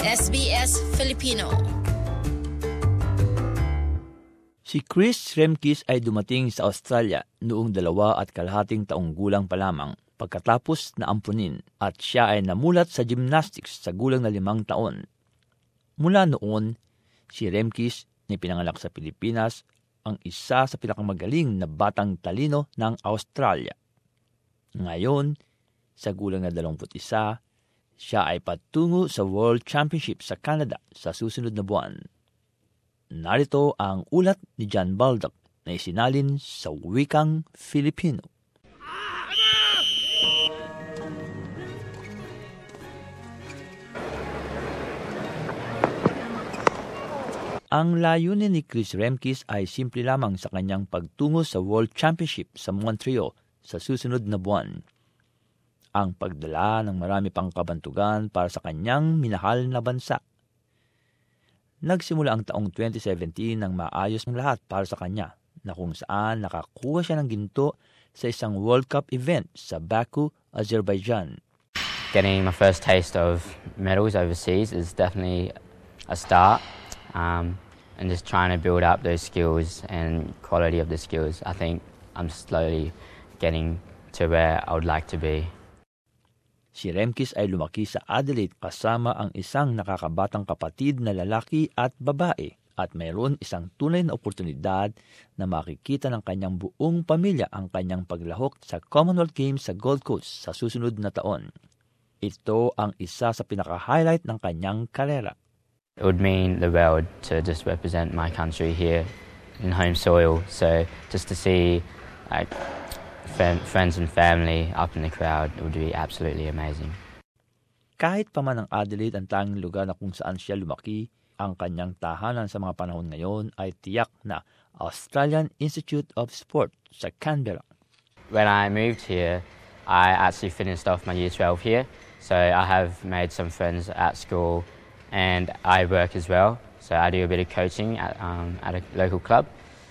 SBS Filipino. Si Chris Remkes ay dumating sa Australia noong 2.5 taong gulang pa lamang pagkatapos na ampunin at siya ay namulat sa gymnastics sa gulang na 5 taon. Mula noon, si Remkes na pinanganak sa Pilipinas ang isa sa pinakamagaling na batang talino ng Australia. Ngayon, sa gulang na 21, siya ay patungo sa World Championship sa Canada sa susunod na buwan. Narito ang ulat ni John Baldock na isinalin sa wikang Filipino. Ang layunin ni Chris Remkes ay simple lamang sa kanyang pagtungo sa World Championship sa Montreal sa susunod na buwan. Ang pagdala ng marami pang kabantugan para sa kanyang minahal na bansa. Nagsimula ang taong 2017 nang maayos ng lahat para sa kanya na kung saan nakakuha siya ng ginto sa isang World Cup event sa Baku, Azerbaijan. Getting my first taste of medals overseas is definitely a start, and just trying to build up those skills and quality of the skills. I think I'm slowly getting to where I would like to be. Si Remkes ay lumaki sa Adelaide kasama ang isang nakakabatang kapatid na lalaki at babae at mayroon isang tunay na oportunidad na makikita ng kanyang buong pamilya ang kanyang paglahok sa Commonwealth Games sa Gold Coast sa susunod na taon. Ito ang isa sa pinaka-highlight ng kanyang karera. It would mean the world to just represent my country here in home soil. So just to see like friends and family up in the crowd, it would be absolutely amazing. Kahit pa man ang Adelaide ang tanging lugar na kung saan siya lumaki, ang kanyang tahanan sa mga panahon ngayon ay tiyak na Australian Institute of Sport sa Canberra. When I moved here, I actually finished off my Year 12 here. So I have made some friends at school and I work as well. So I do a bit of coaching at a local club.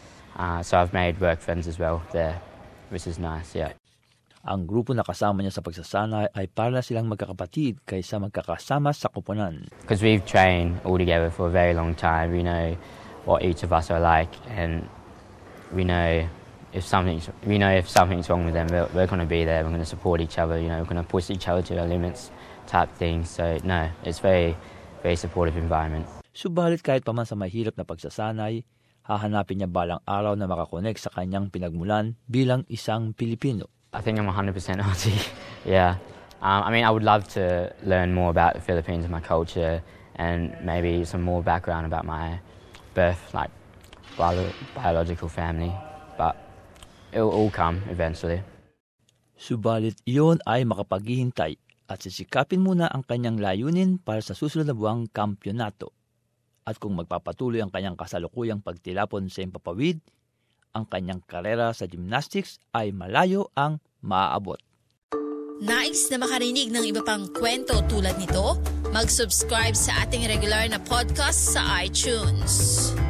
So I've made work friends as well there, which is nice, yeah. Ang grupo na kasama niya sa pagsasanay ay para silang magkakapatid kaysa magkakasama sa koponan. Because we've trained all together for a very long time, we know what each of us are like, and we know if something's wrong with them, we're going to be there. We're going to support each other. We're going to push each other to our limits, type thing. So no, it's very, very supportive environment. Subalit kahit pa man sa mahirap na pagsasanay, hahanapin niya balang araw na makakonek sa kanyang pinagmulan bilang isang Pilipino. I think I'm 100% Aussie. Yeah. I would love to learn more about the Philippines and my culture, and maybe some more background about my birth, like biological family. But it will all come eventually. Subalit iyon ay makapaghihintay at sisikapin muna ang kanyang layunin para sa susunod na buwang kampyonato. At kung magpapatuloy ang kanyang kasalukuyang pagtilapon sa impapawid, ang kanyang karera sa gymnastics ay malayo ang maaabot. Nais na makarinig ng iba pang kwento tulad nito? Mag-subscribe sa ating regular na podcast sa iTunes.